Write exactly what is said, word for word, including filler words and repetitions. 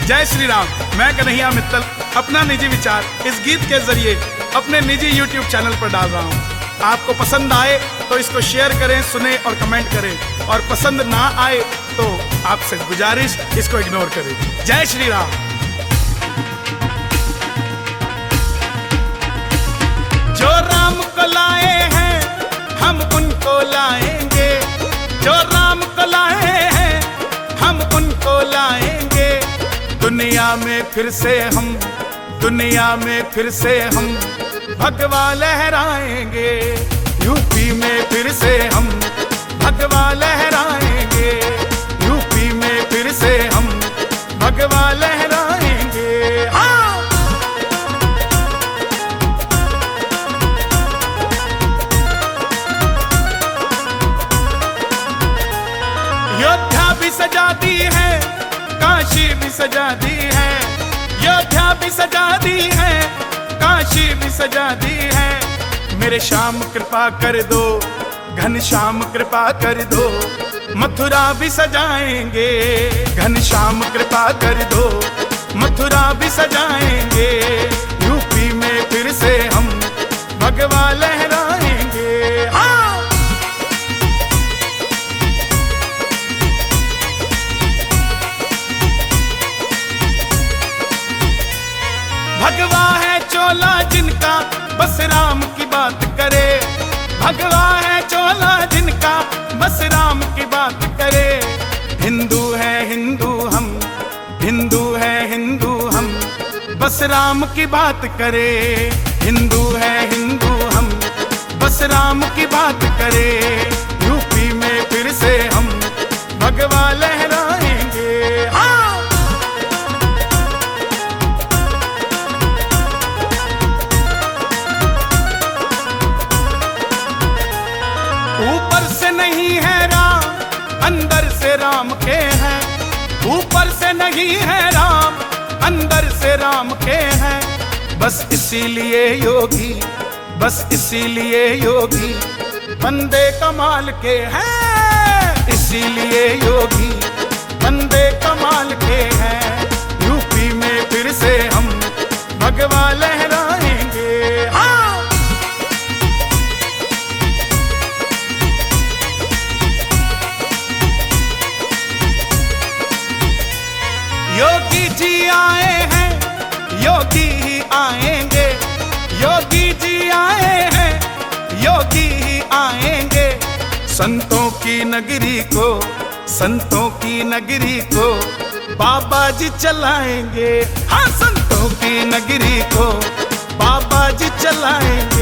जय श्री राम। मैं कन्हैया मित्तल अपना निजी विचार इस गीत के जरिए अपने निजी यूट्यूब चैनल पर डाल रहा हूँ। आपको पसंद आए तो इसको शेयर करें, सुने और कमेंट करें, और पसंद ना आए तो आपसे गुजारिश इसको इग्नोर करें। जय श्री राम। जो राम को लाए हैं हम उनको लाएंगे, जो राम को लाए हैं हम उनको लाएंगे। दुनिया में फिर से हम, दुनिया में फिर से हम भगवा लहराएंगे। यूपी में फिर से हम भगवा लहराएंगे। यूपी में फिर से हम भगवा लहराएंगे। हाँ। योद्धा भी सजा दी है, काशी भी सजा दी है। योद्धा भी सजा दी है, काशी भी सजा दी है। मेरे श्याम कृपा कर दो, घनश्याम कृपा कर दो। मथुरा भी सजाएंगे, घनश्याम कृपा कर दो। मथुरा भी सजाएंगे। यूपी में फिर से हम भगवा लहराएंगे। हाँ। भगवा है चोला जिनका बस राम की बात करे। भगवा है चोला जिनका बस राम की बात करे। हिंदू है हिंदू हम, हिंदू है हिंदू हम, बस राम की बात करे। हिंदू है हिंदू हम, बस राम की बात करे। यूपी में फिर से हम भगवा लहराएंगे। हाँ। ऊपर से नहीं है राम, अंदर से राम के हैं। ऊपर से नहीं है राम, अंदर से राम के हैं। बस इसीलिए योगी, बस इसीलिए योगी बंदे कमाल के हैं। इसीलिए योगी बंदे कमाल के हैं। यूपी में फिर से हम भगवा लहराएंगे। हाँ। योगी जी आए हैं, योगी ही आएंगे। योगी जी आए हैं, योगी ही आएंगे। संतों की नगरी को, संतों की नगरी को बाबा जी चलाएंगे। हाँ, संतों की नगरी को बाबा जी चलाएंगे।